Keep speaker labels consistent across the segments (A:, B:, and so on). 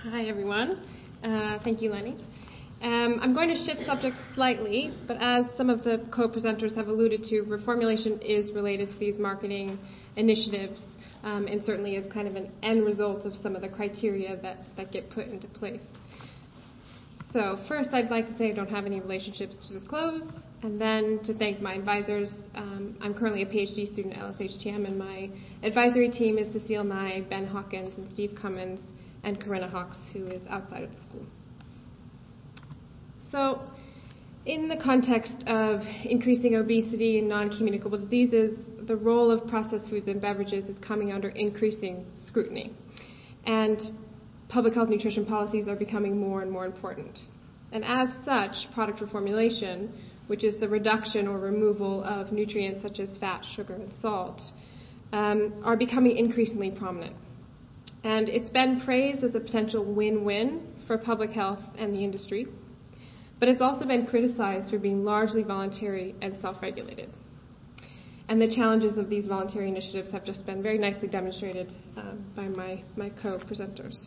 A: Hi, everyone. Thank you, Lenny. I'm going to shift subjects slightly, but as some of the co-presenters have alluded to, reformulation is related to these marketing initiatives and certainly is kind of an end result of some of the criteria that get put into place. So first, I'd like to say I don't have any relationships to disclose, and then to thank my advisors. I'm currently a PhD student at LSHTM, and my advisory team is Cecile Nye, Ben Hawkins, and Steve Cummins, and Corinna Hawks, who is outside of the school. So in the context of increasing obesity and non-communicable diseases, the role of processed foods and beverages is coming under increasing scrutiny. And public health nutrition policies are becoming more and more important. And as such, product reformulation, which is the reduction or removal of nutrients such as fat, sugar, and salt, are becoming increasingly prominent. And it's been praised as a potential win-win for public health and the industry, but it's also been criticized for being largely voluntary and self-regulated. And the challenges of these voluntary initiatives have just been very nicely demonstrated by my co-presenters.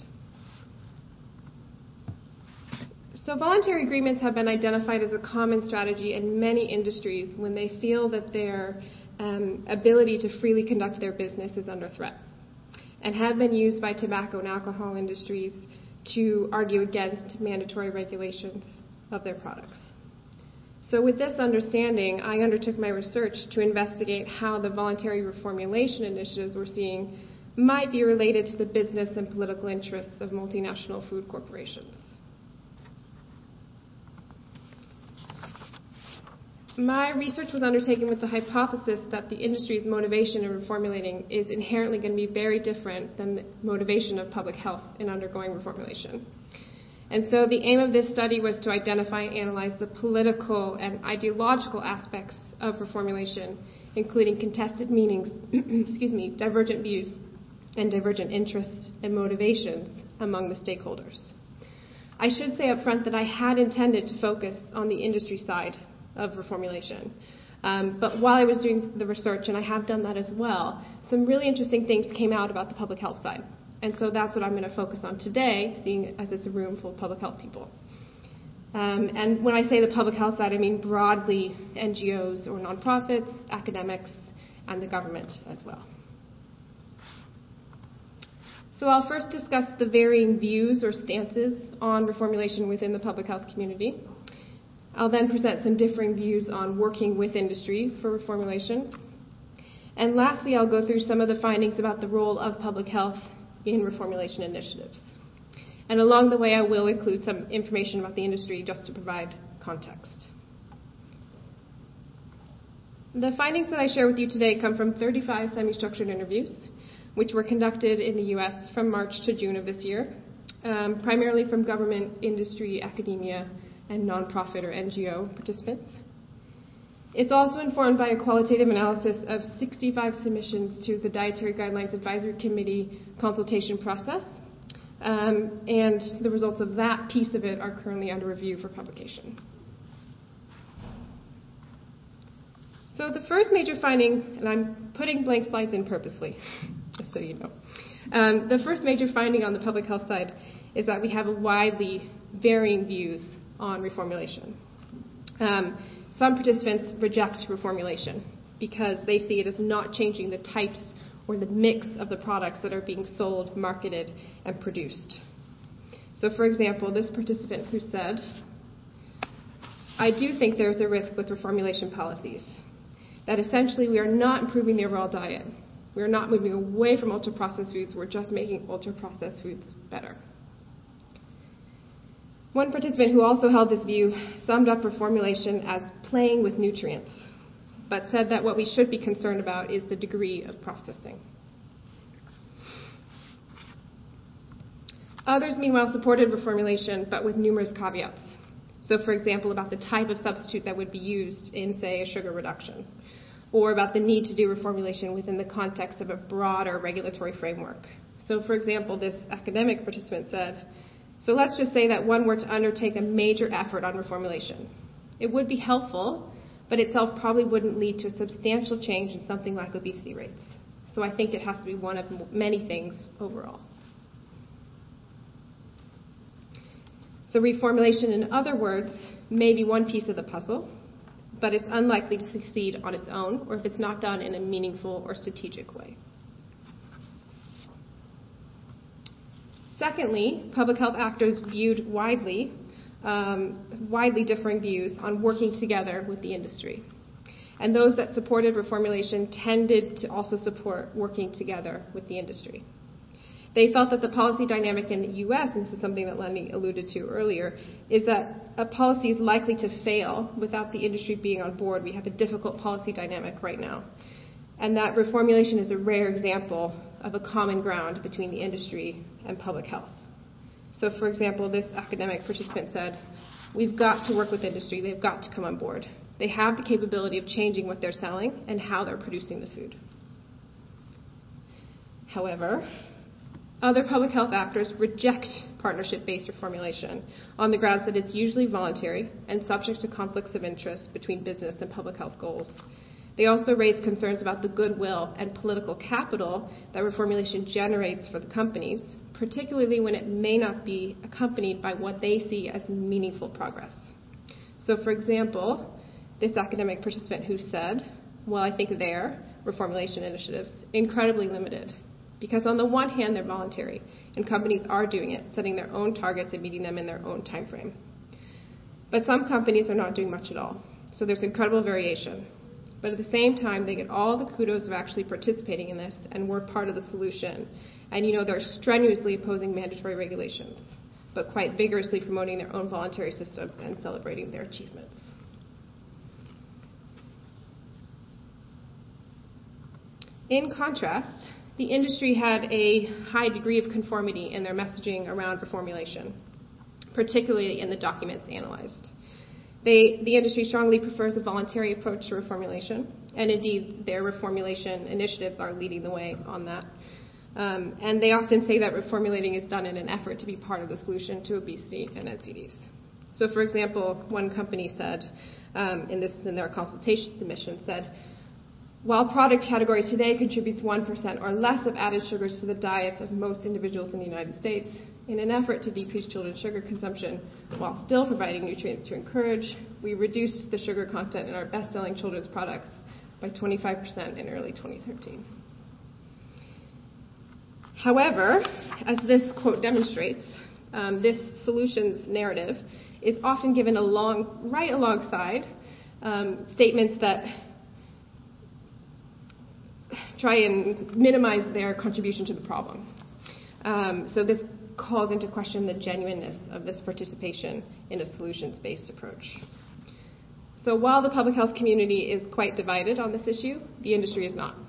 A: So voluntary agreements have been identified as a common strategy in many industries when they feel that their ability to freely conduct their business is under threat, and have been used by tobacco and alcohol industries to argue against mandatory regulations of their products. So with this understanding, I undertook my research to investigate how the voluntary reformulation initiatives we're seeing might be related to the business and political interests of multinational food corporations. My research was undertaken with the hypothesis that the industry's motivation in reformulating is inherently going to be very different than the motivation of public health in undergoing reformulation. And so the aim of this study was to identify and analyze the political and ideological aspects of reformulation, including contested meanings, divergent views, and divergent interests and motivations among the stakeholders. I should say up front that I had intended to focus on the industry side of reformulation. But while I was doing the research, and I have done that as well, some really interesting things came out about the public health side. And so that's what I'm going to focus on today, seeing as it's a room full of public health people. And when I say the public health side, I mean broadly NGOs or nonprofits, academics, and the government as well. So I'll first discuss the varying views or stances on reformulation within the public health community. I'll then present some differing views on working with industry for reformulation. And lastly, I'll go through some of the findings about the role of public health in reformulation initiatives. And along the way, I will include some information about the industry just to provide context. The findings that I share with you today come from 35 semi-structured interviews, which were conducted in the U.S. from March to June of this year, primarily from government, industry, academia, and nonprofit or NGO participants. It's also informed by a qualitative analysis of 65 submissions to the Dietary Guidelines Advisory Committee consultation process, and the results of that piece of it are currently under review for publication. So the first major finding, and I'm putting blank slides in purposely, just so you know. The first major finding on the public health side is that we have widely varying views on reformulation. Some participants reject reformulation because they see it as not changing the types or the mix of the products that are being sold, marketed, and produced. So for example, this participant who said, "I do think there's a risk with reformulation policies, that essentially we are not improving the overall diet. We are not moving away from ultra-processed foods, we're just making ultra-processed foods better." One participant who also held this view summed up reformulation as playing with nutrients, but said that what we should be concerned about is the degree of processing. Others, meanwhile, supported reformulation, but with numerous caveats. So, for example, about the type of substitute that would be used in, say, a sugar reduction, or about the need to do reformulation within the context of a broader regulatory framework. So, for example, this academic participant said, "So let's just say that one were to undertake a major effort on reformulation. It would be helpful, but itself probably wouldn't lead to a substantial change in something like obesity rates. So I think it has to be one of many things overall." So reformulation, in other words, may be one piece of the puzzle, but it's unlikely to succeed on its own or if it's not done in a meaningful or strategic way. Secondly, public health actors viewed widely differing views on working together with the industry. And those that supported reformulation tended to also support working together with the industry. They felt that the policy dynamic in the U.S., and this is something that Lenny alluded to earlier, is that a policy is likely to fail without the industry being on board. We have a difficult policy dynamic right now. And that reformulation is a rare example of a common ground between the industry and public health. So, for example, this academic participant said, we've got to work with industry. They've got to come on board. They have the capability of changing what they're selling and how they're producing the food. However, other public health actors reject partnership-based reformulation on the grounds that it's usually voluntary and subject to conflicts of interest between business and public health goals. They also raise concerns about the goodwill and political capital that reformulation generates for the companies, particularly when it may not be accompanied by what they see as meaningful progress. So, for example, this academic participant who said, well, I think their reformulation initiatives incredibly limited. Because on the one hand, they're voluntary, and companies are doing it, setting their own targets and meeting them in their own time frame. But some companies are not doing much at all, so there's incredible variation. But at the same time, they get all the kudos of actually participating in this, and we're part of the solution. And they're strenuously opposing mandatory regulations, but quite vigorously promoting their own voluntary systems and celebrating their achievements. In contrast, the industry had a high degree of conformity in their messaging around reformulation, particularly in the documents analyzed. The industry strongly prefers a voluntary approach to reformulation, and indeed their reformulation initiatives are leading the way on that. And they often say that reformulating is done in an effort to be part of the solution to obesity and NCDs. So, for example, one company said, and this is in their consultation submission, said, while product category today contributes 1% or less of added sugars to the diets of most individuals in the United States, in an effort to decrease children's sugar consumption while still providing nutrients to encourage, we reduced the sugar content in our best-selling children's products by 25% in early 2013. However, as this quote demonstrates, this solutions narrative is often given right alongside statements that try and minimize their contribution to the problem. So this calls into question the genuineness of this participation in a solutions-based approach. So while the public health community is quite divided on this issue, the industry is not.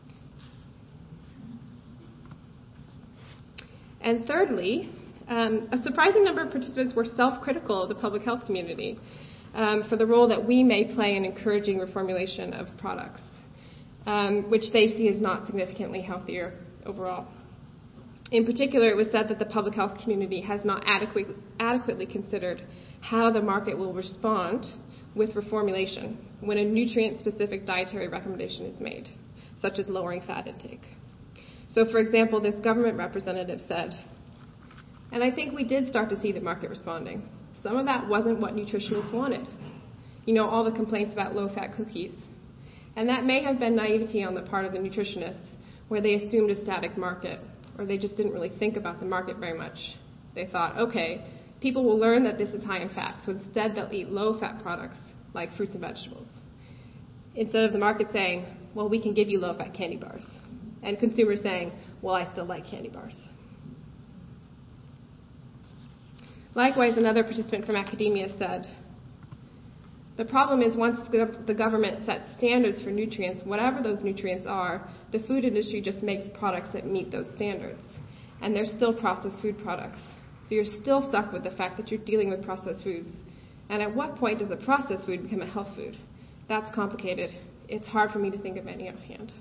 A: And thirdly, a surprising number of participants were self-critical of the public health community for the role that we may play in encouraging reformulation of products, which they see as not significantly healthier overall. In particular, it was said that the public health community has not adequately considered how the market will respond with reformulation when a nutrient-specific dietary recommendation is made, such as lowering fat intake. So, for example, this government representative said, and I think we did start to see the market responding. Some of that wasn't what nutritionists wanted. All the complaints about low-fat cookies. And that may have been naivety on the part of the nutritionists, where they assumed a static market, or they just didn't really think about the market very much. They thought, okay, people will learn that this is high in fat, so instead they'll eat low-fat products like fruits and vegetables. Instead of the market saying, well, we can give you low-fat candy bars. And consumers saying, well, I still like candy bars. Likewise, another participant from academia said, the problem is once the government sets standards for nutrients, whatever those nutrients are, the food industry just makes products that meet those standards. And they're still processed food products. So you're still stuck with the fact that you're dealing with processed foods. And at what point does a processed food become a health food? That's complicated. It's hard for me to think of any offhand.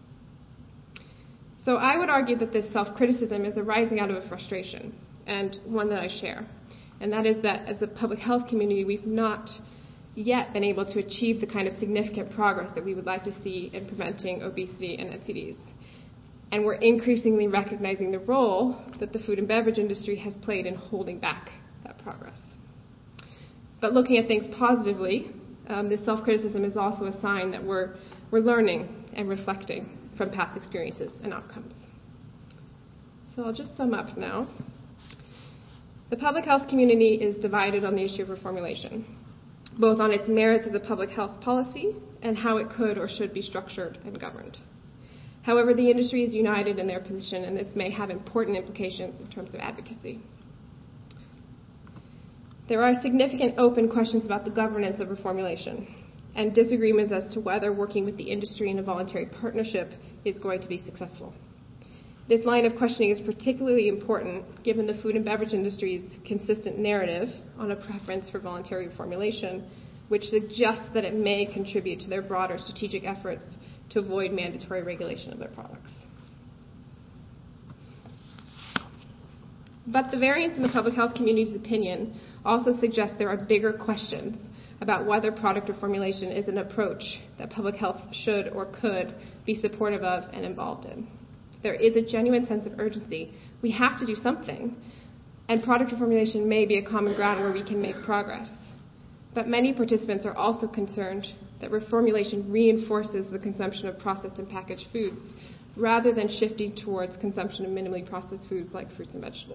A: So I would argue that this self-criticism is arising out of a frustration, and one that I share. And that is that as a public health community, we've not yet been able to achieve the kind of significant progress that we would like to see in preventing obesity and NCDs. And we're increasingly recognizing the role that the food and beverage industry has played in holding back that progress. But looking at things positively, this self-criticism is also a sign that we're learning and reflecting from past experiences and outcomes. So I'll just sum up now. The public health community is divided on the issue of reformulation, both on its merits as a public health policy and how it could or should be structured and governed. However, the industry is united in their position, and this may have important implications in terms of advocacy. There are significant open questions about the governance of reformulation and disagreements as to whether working with the industry in a voluntary partnership is going to be successful. This line of questioning is particularly important given the food and beverage industry's consistent narrative on a preference for voluntary reformulation, which suggests that it may contribute to their broader strategic efforts to avoid mandatory regulation of their products. But the variance in the public health community's opinion also suggests there are bigger questions about whether product reformulation is an approach that public health should or could be supportive of and involved in. There is a genuine sense of urgency. We have to do something, and product reformulation may be a common ground where we can make progress. But many participants are also concerned that reformulation reinforces the consumption of processed and packaged foods rather than shifting towards consumption of minimally processed foods like fruits and vegetables.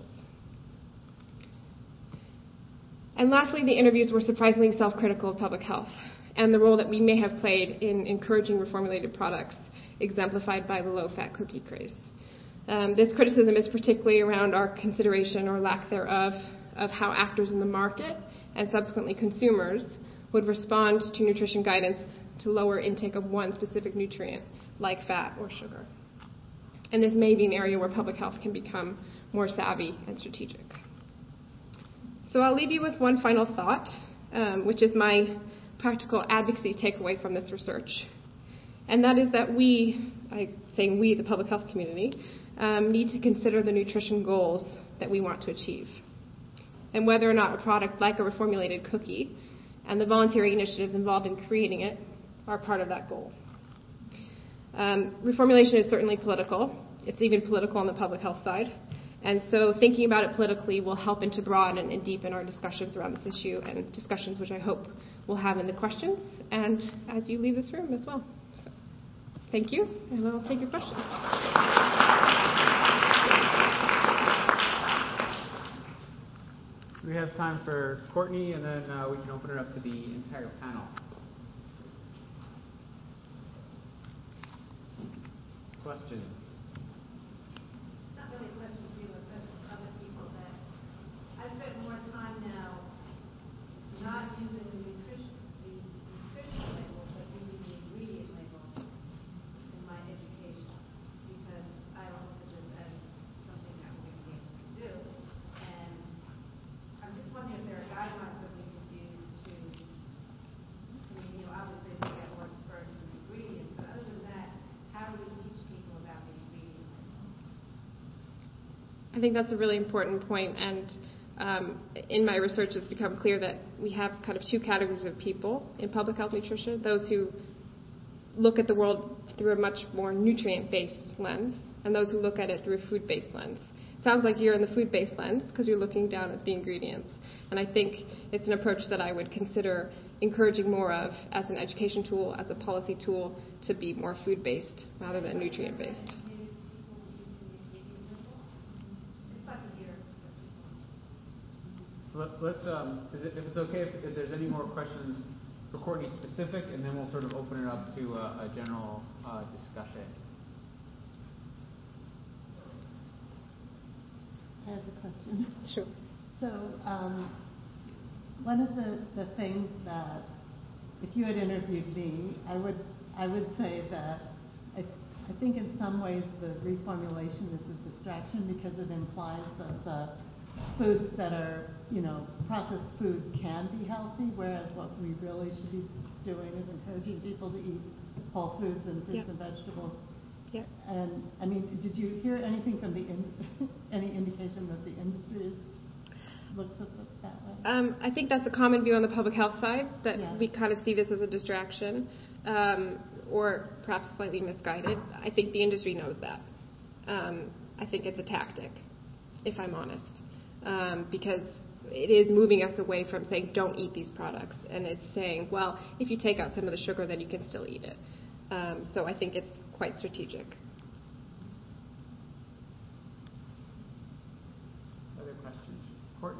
A: And lastly, the interviews were surprisingly self-critical of public health and the role that we may have played in encouraging reformulated products, exemplified by the low-fat cookie craze. This criticism is particularly around our consideration or lack thereof of how actors in the market and subsequently consumers would respond to nutrition guidance to lower intake of one specific nutrient, like fat or sugar. And this may be an area where public health can become more savvy and strategic. So I'll leave you with one final thought, which is my practical advocacy takeaway from this research. And that is that we, the public health community, need to consider the nutrition goals that we want to achieve, and whether or not a product like a reformulated cookie and the voluntary initiatives involved in creating it are part of that goal. Reformulation is certainly political. It's even political on the public health side. And so thinking about it politically will help to broaden and deepen our discussions around this issue, and discussions which I hope we'll have in the questions and as you leave this room as well. So, thank you, and I'll take your questions.
B: We have time for Courtney, and then we can open it up to the entire panel. Questions?
C: Not really a question for you, but a question for other people. That I've spent more time now not using the nutrition label, but using the ingredient label in my education, because I look at this as something that we're going to be able to do. And I'm just wondering if there are guidelines that we could use to, obviously we get what's first in ingredients, but other than that, how do we teach people about the ingredients?
A: I think that's a really important point, and in my research it's become clear that we have kind of two categories of people in public health nutrition: those who look at the world through a much more nutrient-based lens, and those who look at it through a food-based lens. It sounds like you're in the food-based lens because you're looking down at the ingredients, and I think it's an approach that I would consider encouraging more of as an education tool, as a policy tool, to be more food-based rather than nutrient-based.
B: Let's, if it's okay, if there's any more questions for Courtney specific, and then we'll sort of open it up to a general discussion.
D: I have a question.
A: Sure.
D: So one of the things that, if you had interviewed me, I would say that I think in some ways the reformulation is a distraction because it implies that the foods that are, processed foods can be healthy, whereas what we really should be doing is encouraging people to eat whole foods and fruits and vegetables.
A: Yeah.
D: And I mean, did you hear anything from any indication that the industry looks at this that way?
A: I think that's a common view on the public health side, that we kind of see this as a distraction, or perhaps slightly misguided. I think the industry knows that. I think it's a tactic, if I'm honest, because it is moving us away from saying don't eat these products, and it's saying, well, if you take out some of the sugar, then you can still eat it. So I think it's quite strategic.
B: Other questions? Courtney?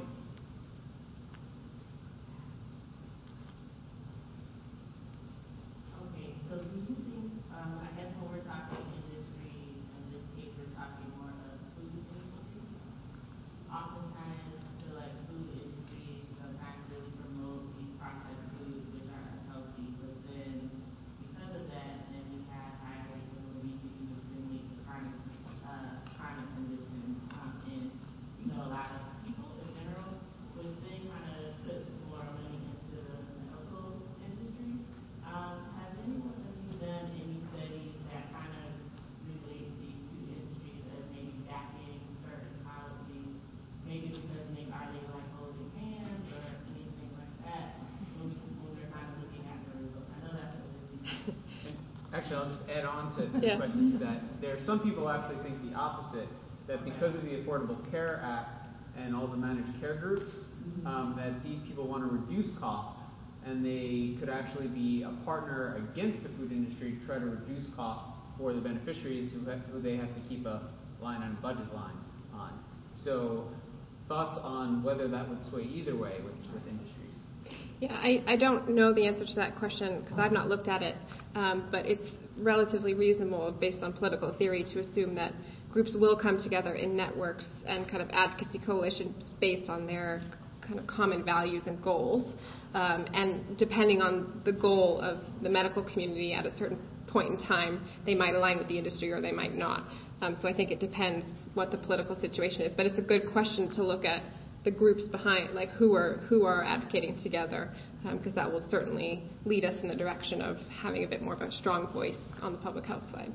E: Okay, so do you think, I guess when we're talking industry, in this case we're talking more of food industry. Oftentimes I feel like food industry sometimes really promote these processed foods which are unhealthy, but then because of that, then we have high rates of obesity, which then leads to chronic conditions. And you know, a lot of people in general, which then kind of puts more money into the medical industry. Has anyone of you done any studies that kind of relate these two industries as maybe backing certain policies, maybe because are they like holding hands or anything like that when we're kind of looking at the results? I know that's a really
B: Actually, I'll just add on to the question to that. There are some people actually think the opposite, that because of the Affordable Care Act and all the managed care groups, that these people want to reduce costs, and they could actually be a partner against the food industry to try to reduce costs for the beneficiaries who they have to keep a line on a budget line on. So thoughts on whether that would sway either way with industries?
A: Yeah, I don't know the answer to that question because I've not looked at it, but it's relatively reasonable based on political theory to assume that groups will come together in networks and kind of advocacy coalitions based on their kind of common values and goals. And depending on the goal of the medical community at a certain point in time, they might align with the industry or they might not. So I think it depends what the political situation is. But it's a good question to look at the groups behind, like who are advocating together, because that will certainly lead us in the direction of having a bit more of a strong voice on the public health side.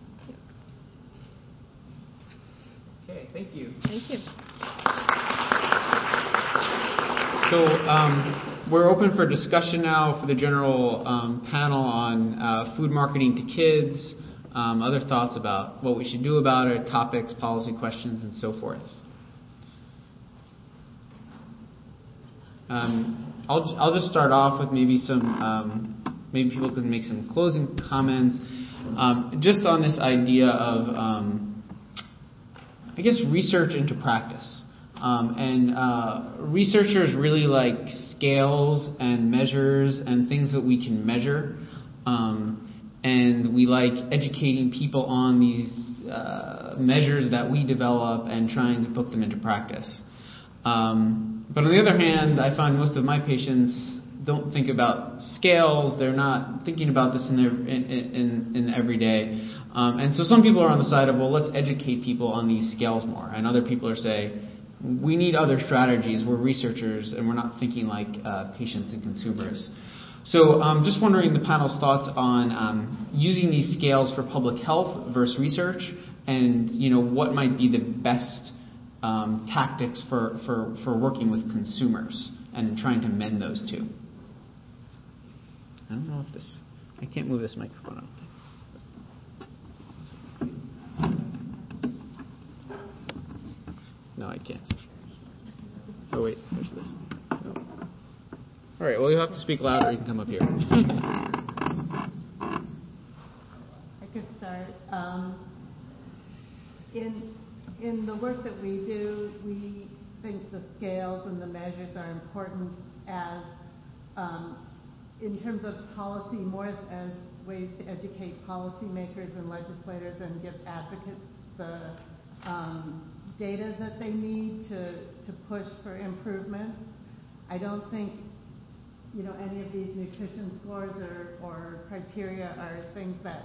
A: Yeah.
B: Okay, thank you.
A: Thank you.
B: So we're open for discussion now for the general panel on food marketing to kids, other thoughts about what we should do about it, topics, policy questions, and so forth. I'll just start off with maybe some, maybe people can make some closing comments, just on this idea of, I guess, research into practice. Researchers really like scales and measures and things that we can measure. And we like educating people on these measures that we develop and trying to put them into practice. But on the other hand, I find most of my patients don't think about scales. They're not thinking about this in their everyday. And so some people are on the side of, well, let's educate people on these scales more. And other people are saying, we need other strategies. We're researchers, and we're not thinking like patients and consumers. So just wondering the panel's thoughts on using these scales for public health versus research, and what might be the best tactics for working with consumers and trying to mend those two. I don't know if I can't move this microphone up. No, I can't. Oh wait, there's this. No. All right, well, you'll have to speak louder. You can come up here.
D: I could start. In the work that we do, we think the scales and the measures are important as, in terms of policy, more as ways to educate policymakers and legislators and give advocates the data that they need to push for improvement. I don't think any of these nutrition scores or criteria are things that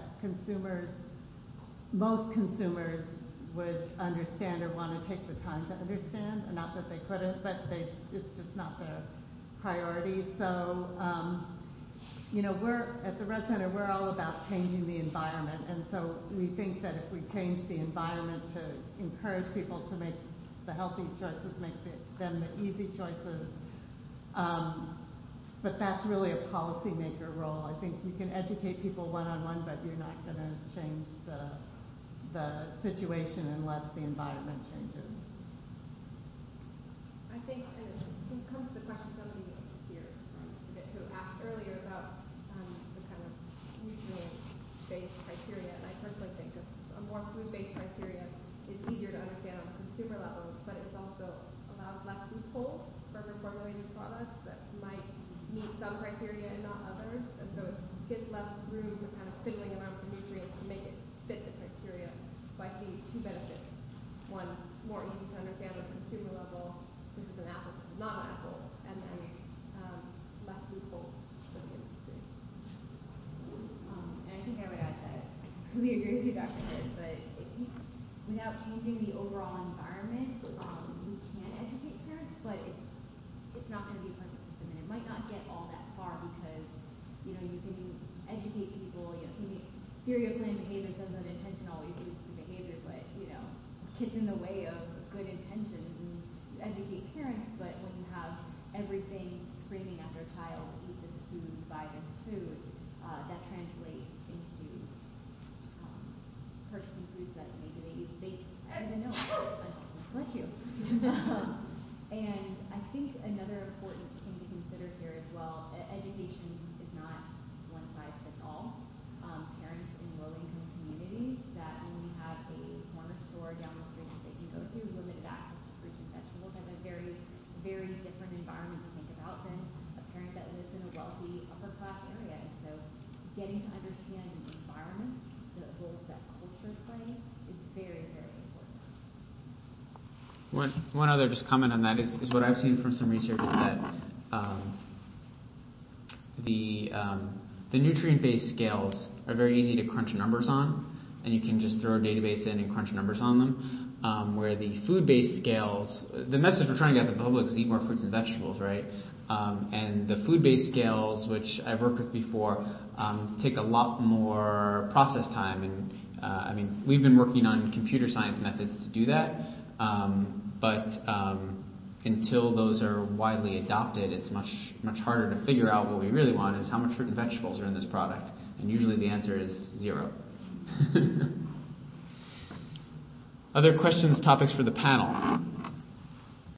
D: most consumers would understand or want to take the time to understand. And not that they couldn't, but it's just not their priority. So, we're at the Red Center, we're all about changing the environment. And so we think that if we change the environment to encourage people to make the healthy choices, make them the easy choices, but that's really a policymaker role. I think you can educate people one-on-one, but you're not going to change the situation unless the environment changes.
A: I think comes to the question somebody here who asked earlier about the kind of nutrient-based criteria, and I personally think a more food-based criteria is easier to understand on a consumer level, but it also allows less loopholes for reformulated products that might meet some criteria and not others, and so it gives less room for kind of fiddling around with the nutrients to make it fit the criteria. So I see two benefits. One, more easy to understand on a consumer level. This is an apple, this is not an apple, and then less loopholes for the industry.
F: And I think I would add that I completely agree with you, Dr. Harris, but without changing the overall environment, we can educate parents, but it's not going to be a perfect system, and it might not get all that far because, you can educate people, thinking theory of planned behavior says that intention always leads to behavior, but, gets in the way of good intentions, and you educate parents, but when you have everything screaming at their child, eat this food, buy this food, that translates into purchasing foods that maybe they even know bless you. And I think another important thing to consider here as well, education is not one size fits all. Parents in low-income communities, that when we have a corner store down the street that they can go to, limited access to fruits and vegetables, have a very, very different environment to think about than a parent that lives in a wealthy upper-class area. And so getting to understand the environment, the roles that culture play, is very, very important.
B: One other just comment on that is what I've seen from some research is that the nutrient-based scales are very easy to crunch numbers on, and you can just throw a database in and crunch numbers on them. Where the food-based scales, the message we're trying to get to the public is eat more fruits and vegetables, right? And the food-based scales, which I've worked with before, take a lot more process time. And we've been working on computer science methods to do that. But until those are widely adopted, it's much harder to figure out what we really want is how much fruit and vegetables are in this product. And usually the answer is 0. Other questions, topics for the panel?